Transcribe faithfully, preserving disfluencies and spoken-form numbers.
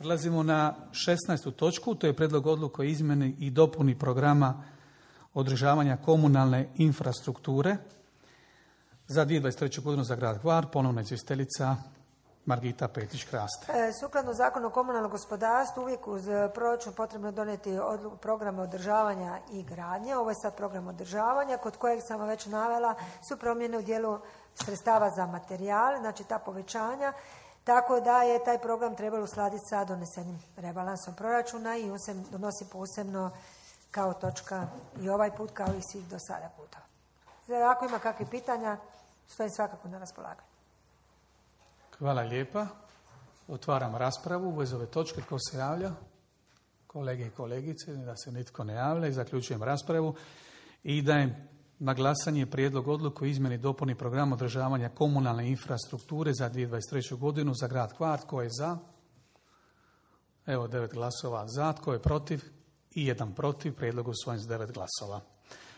Prelazimo na šesnaestu točku, to je prijedlog odluke o izmjeni i dopuni programa održavanja komunalne infrastrukture za dvije tisuće dvadeset treću godinu za grad Hvar. Ponovno izvjestiteljica Margita Petrić-Kraste. E, sukladno zakonu o komunalnom gospodarstvu uvijek uz proračun potrebno je donijeti odlu, programe održavanja i gradnje. Ovo je sad program održavanja kod kojeg sam već navela su promjene u dijelu sredstava za materijal, znači ta povećanja. Tako da je taj program trebalo uskladiti sa donesenim rebalansom proračuna i on se donosi posebno kao točka i ovaj put kao i svih do sada puta. Ako ima kakvih pitanja, stojim svakako na raspolaganju. Hvala lijepa. Otvaram raspravu u vezi ove točke. Ko se javlja? Kolege i kolegice, da se nitko ne javlja i zaključujem raspravu. I dajem na glasanje prijedlog odluke o izmjeni i dopuni programa održavanja komunalne infrastrukture za dvije tisuće dvadeset treću godinu za grad Hvar. Tko je za? Evo devet glasova za. Tko je protiv? I jedan protiv. Prijedlog usvojen s devet glasova.